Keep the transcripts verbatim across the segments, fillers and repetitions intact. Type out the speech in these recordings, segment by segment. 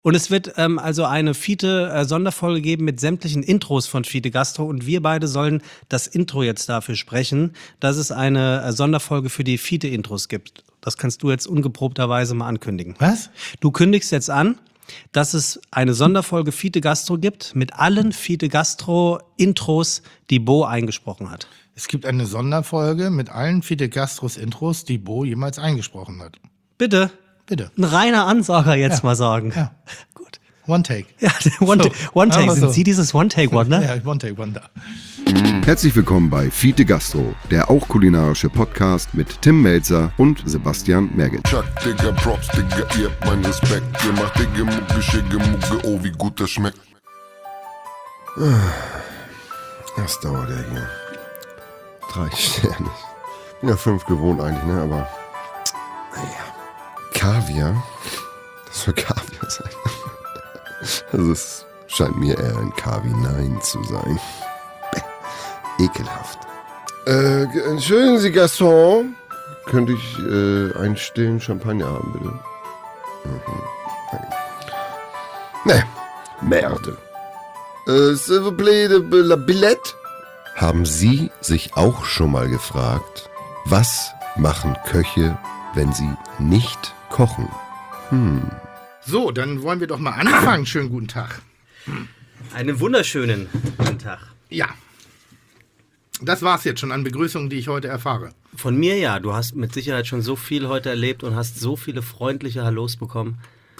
Und es wird ähm, also eine Fiete-Sonderfolge äh, geben mit sämtlichen Intros von Fiete Gastro und wir beide sollen das Intro jetzt dafür sprechen, dass es eine äh, Sonderfolge für die Fiete-Intros gibt. Das kannst du jetzt ungeprobterweise mal ankündigen. Was? Du kündigst jetzt an, dass es eine Sonderfolge Fiete Gastro gibt mit allen Fiete Gastro-Intros, die Bo eingesprochen hat. Es gibt eine Sonderfolge mit allen Fiete Gastros Intros, die Bo jemals eingesprochen hat. Bitte? Bitte. Ein reiner Ansager jetzt Ja. mal sagen. Ja. Gut. One Take. Ja, One, So, ta- one Take. aber Sind so. Sie dieses One-Take-Wonder? Ja, One Take Wonder. Herzlich willkommen bei Fiete Gastro, der auch kulinarische Podcast mit Tim Melzer und Sebastian Merget. Chuck, Digga, Props, Digga, ihr habt meinen Respekt. Ihr macht Digga, Mucke, Schicke, Mucke, oh, wie gut das schmeckt. Das dauert ja hier. Drei Sterne. Ja, fünf gewohnt eigentlich, ne? Aber naja. Kaviar? Das soll Kaviar sein. Also es scheint mir eher ein Kavi nein zu sein. Bäh, ekelhaft. Äh, g- entschuldigen Sie, Gaston. Könnte ich äh, einen stillen Champagner haben, bitte? Mhm. Ne, Merde. Äh, s'il vous plaît, de la billette? Haben Sie sich auch schon mal gefragt, was machen Köche, wenn sie nicht kochen? Hm. So, dann wollen wir doch mal anfangen. Schönen guten Tag. Einen wunderschönen guten Tag. Ja. Das war's jetzt schon an Begrüßungen, die ich heute erfahre. Von mir ja, du hast mit Sicherheit schon so viel heute erlebt und hast so viele freundliche Hallos bekommen.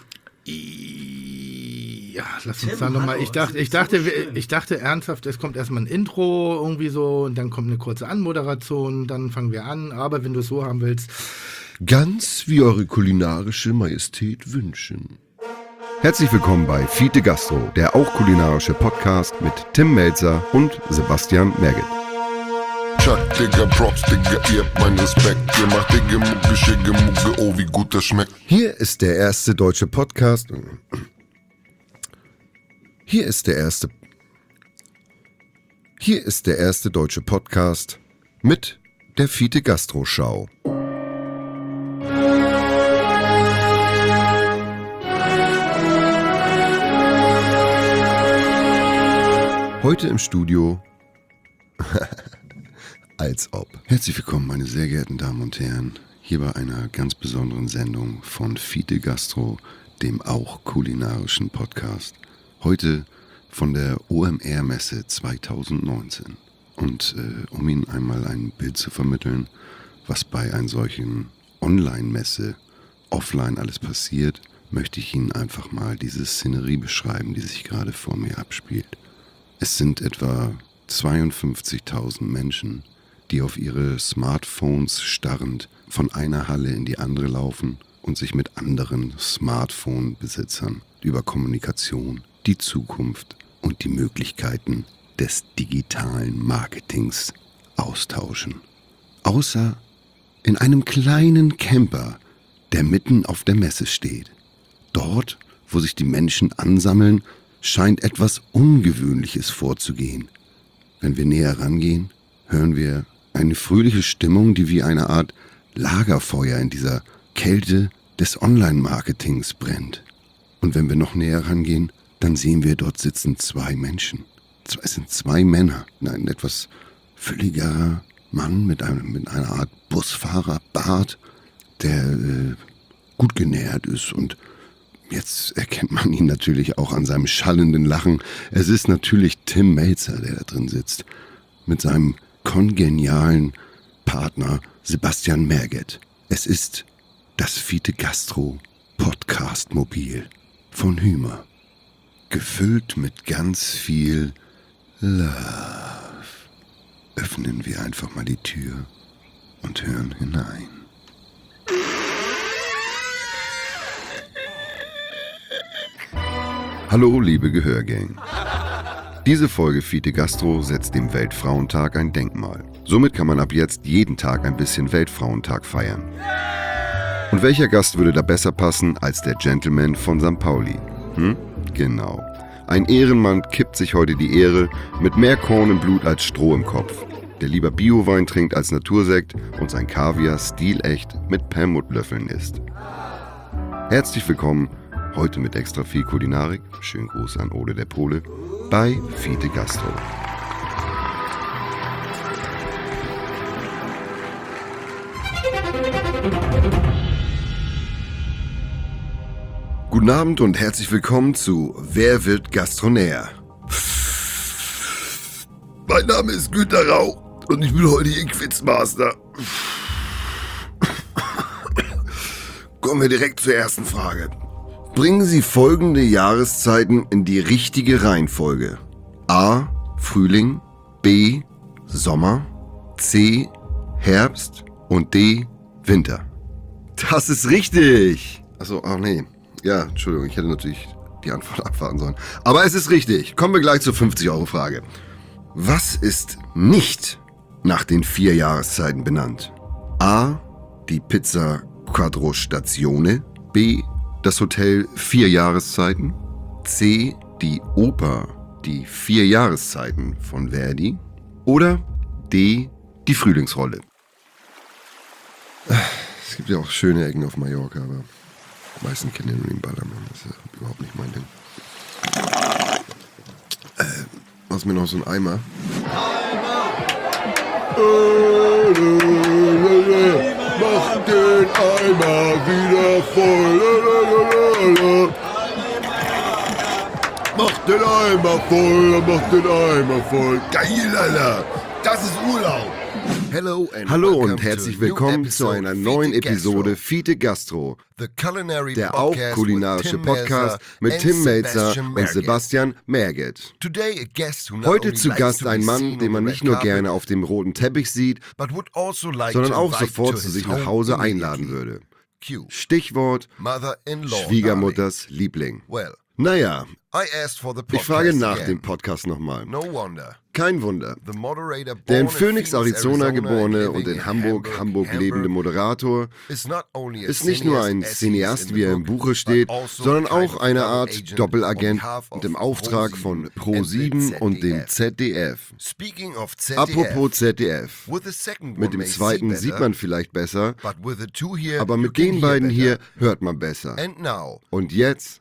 Ja, lass uns Tim, da nochmal. hallo, Ich dachte, das ich ist so dachte, schön. ich dachte ernsthaft, es kommt erstmal ein Intro irgendwie so und dann kommt eine kurze Anmoderation, dann fangen wir an. Aber wenn du es so haben willst, Ganz wie eure kulinarische Majestät wünschen. Herzlich willkommen bei Fiete Gastro, der auch kulinarische Podcast mit Tim Melzer und Sebastian Merget. Chuck, Digga, Props, Digga, ihr habt meinen Respekt. Ihr macht Digga, Mucke, Schicke, Mucke, oh, wie gut das schmeckt. Hier ist der erste deutsche Podcast. Hier ist der erste. Hier ist der erste deutsche Podcast mit der Fiete Gastro Schau. Heute im Studio. Als ob. Herzlich willkommen, meine sehr geehrten Damen und Herren, hier bei einer ganz besonderen Sendung von Fiete Gastro, dem auch kulinarischen Podcast. Heute von der O M R-Messe zwanzig neunzehn. Und äh, um Ihnen einmal ein Bild zu vermitteln, was bei einer solchen Online-Messe offline alles passiert, möchte ich Ihnen einfach mal diese Szenerie beschreiben, die sich gerade vor mir abspielt. Es sind etwa zweiundfünfzigtausend Menschen, die auf ihre Smartphones starrend von einer Halle in die andere laufen und sich mit anderen Smartphone-Besitzern über Kommunikation, die Zukunft und die Möglichkeiten des digitalen Marketings austauschen. Außer in einem kleinen Camper, der mitten auf der Messe steht. Dort, wo sich die Menschen ansammeln, scheint etwas Ungewöhnliches vorzugehen. Wenn wir näher rangehen, hören wir eine fröhliche Stimmung, die wie eine Art Lagerfeuer in dieser Kälte des Online-Marketings brennt. Und wenn wir noch näher rangehen, dann sehen wir, dort sitzen zwei Menschen. Es sind zwei Männer. Ein etwas fülligerer Mann mit, einem, mit einer Art Busfahrerbart, der äh, gut genährt ist, und jetzt erkennt man ihn natürlich auch an seinem schallenden Lachen. Es ist natürlich Tim Melzer, der da drin sitzt, mit seinem kongenialen Partner Sebastian Merget. Es ist das Fiete Gastro Podcast Mobil von Hümer. Gefüllt mit ganz viel Love. Öffnen wir einfach mal die Tür und hören hinein. Hallo, liebe Gehörgang. Diese Folge Fiete Gastro setzt dem Weltfrauentag ein Denkmal. Somit kann man ab jetzt jeden Tag ein bisschen Weltfrauentag feiern. Und welcher Gast würde da besser passen als der Gentleman von Sankt Pauli? Hm? Genau. Ein Ehrenmann kippt sich heute die Ehre mit mehr Korn im Blut als Stroh im Kopf. Der lieber Biowein trinkt als Natursekt und sein Kaviar stilecht mit Perlmuttlöffeln isst. Herzlich willkommen Heute mit extra viel Kulinarik. Schönen Gruß an Ole der Pole bei Fide Gastro. Guten Abend und herzlich willkommen zu Wer wird Gastronär? Mein Name ist Günter Rau und ich bin heute Ihr Quizmaster. Kommen wir direkt zur ersten Frage. Bringen Sie folgende Jahreszeiten in die richtige Reihenfolge. A. Frühling, B. Sommer, C. Herbst und D. Winter. Das ist richtig. Achso, ach nee. Ja, Entschuldigung, ich hätte natürlich die Antwort abwarten sollen. Aber es ist richtig. Kommen wir gleich zur fünfzig-Euro-Frage. Was ist nicht nach den vier Jahreszeiten benannt? A. Die Pizza Quattro Stazione. B. Das Hotel Vier Jahreszeiten. C. Die Oper Die Vier Jahreszeiten von Verdi. Oder D. Die Frühlingsrolle. Es gibt ja auch schöne Ecken auf Mallorca, aber die meisten kennen ja nur den Ballermann. Das ist ja überhaupt nicht mein Ding. Äh, machst mir noch so einen Eimer? Mach den Eimer wieder voll. Mach den Eimer voll, mach den Eimer voll. Geil, Alter. Das ist Urlaub. Hello Hallo und herzlich willkommen zu einer neuen Episode Fide Gastro, der auch kulinarische Podcast mit Tim Melzer und Sebastian Merget. Heute zu Gast ein Mann, den man nicht nur gerne auf dem roten Teppich sieht, sondern auch sofort zu sich nach Hause einladen würde. Stichwort Schwiegermutters Liebling. Naja, ich frage nach dem Podcast nochmal. Kein Wunder. Der in Phoenix, Arizona geborene und in Hamburg, Hamburg lebende Moderator ist nicht nur ein Cineast, wie er im Buche steht, sondern auch eine Art Doppelagent und im Auftrag von Pro sieben und dem Z D F. Apropos Z D F. Mit dem zweiten sieht man vielleicht besser, aber mit den beiden hier hört man besser. Und jetzt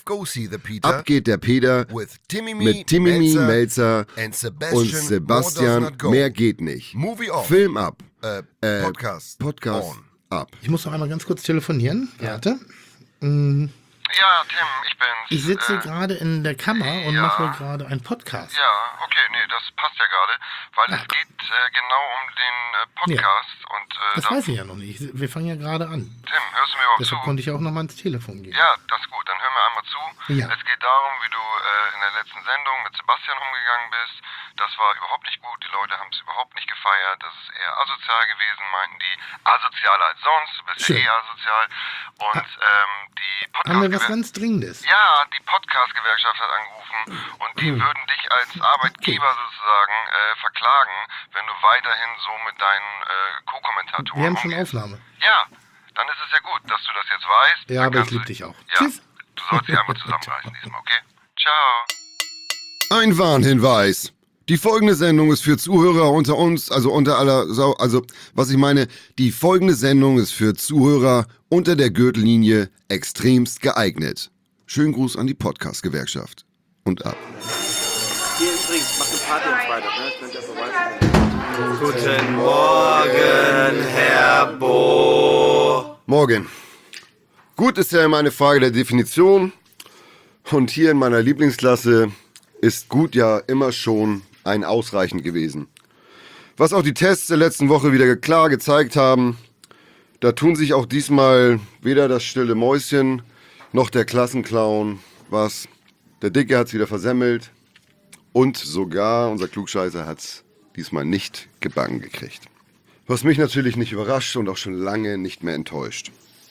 ab geht der Peter mit Timmy Melzer und Sebastian. Mehr geht nicht. Film ab. Äh, Podcast, Podcast ab. Ich muss noch einmal ganz kurz telefonieren. Warte. Mhm. Ja, Tim, ich bin's. Ich sitze äh, gerade in der Kammer und ja. mache gerade einen Podcast. Ja, okay, nee, das passt ja gerade, weil Ja. es geht äh, genau um den äh, Podcast und äh, Das weiß ich ja noch nicht. Wir fangen ja gerade an. Tim, hörst du mir überhaupt Deshalb zu? konnte ich auch noch mal ins Telefon gehen. Ja, das ist gut, dann hör mir einmal zu. Ja. Es geht darum, wie du äh, in der letzten Sendung mit Sebastian umgegangen bist. Das war überhaupt nicht gut, die Leute haben es überhaupt nicht gefeiert. Das ist eher asozial gewesen, meinten die. Asozialer als sonst, du bist Schön. ja eh asozial. Und ähm, die Haben wir was Podcast... ganz Dringendes? Ja, die Podcast-Gewerkschaft hat angerufen und die Hm. würden dich als Arbeitgeber sozusagen äh, verklagen, wenn du weiterhin so mit deinen äh, Co-Kommentatoren Wir haben schon umgehst. Aufnahme. Ja, dann ist es ja gut, dass du das jetzt weißt. Ja, Dann aber ich kannst liebe du- dich auch. Ja, Tschüss. du sollst dich einmal zusammenreißen diesmal, okay? Ciao. Ein Warnhinweis. Die folgende Sendung ist für Zuhörer unter uns, also unter aller Sau, also was ich meine, die folgende Sendung ist für Zuhörer unter der Gürtellinie extremst geeignet. Schönen Gruß an die Podcast-Gewerkschaft. Und ab. Hier übrigens, macht eine Party am Freitag, ne? Könnt ihr vorbeikommen. Guten Morgen, Herr Bo. Morgen. Gut ist ja immer eine Frage der Definition. Und hier in meiner Lieblingsklasse ist gut ja immer schon ein ausreichend gewesen. Was auch die Tests der letzten Woche wieder klar gezeigt haben, da tun sich auch diesmal weder das stille Mäuschen noch der Klassenclown was. Der Dicke hat's wieder versemmelt und sogar unser Klugscheißer hat's diesmal nicht gebacken gekriegt. Was mich natürlich nicht überrascht und auch schon lange nicht mehr enttäuscht.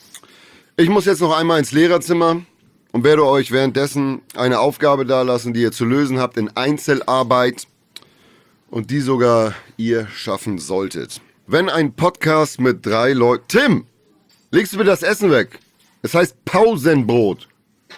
Ich muss jetzt noch einmal ins Lehrerzimmer und werde euch währenddessen eine Aufgabe dalassen, die ihr zu lösen habt in Einzelarbeit und die sogar ihr schaffen solltet. Wenn ein Podcast mit drei Leuten... Tim, legst du mir das Essen weg? Es heißt Pausenbrot.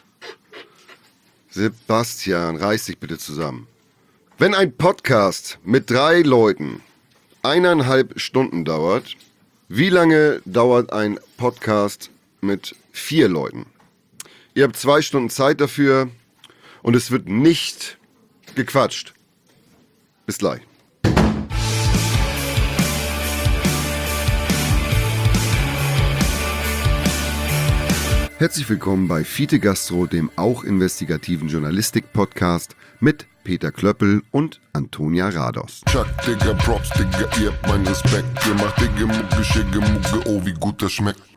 Sebastian, reiß dich bitte zusammen. Wenn ein Podcast mit drei Leuten eineinhalb Stunden dauert, wie lange dauert ein Podcast mit vier Leuten? Ihr habt zwei Stunden Zeit dafür und es wird nicht gequatscht. Bis gleich. Herzlich willkommen bei Fiete Gastro, dem auch investigativen Journalistik-Podcast mit Peter Klöppel und Antonia Rados. Chuck, Digga, Props, Digga, ihr habt meinen Respekt. Ihr macht Digga, Mucke, Schicke, Mucke, oh wie gut das schmeckt.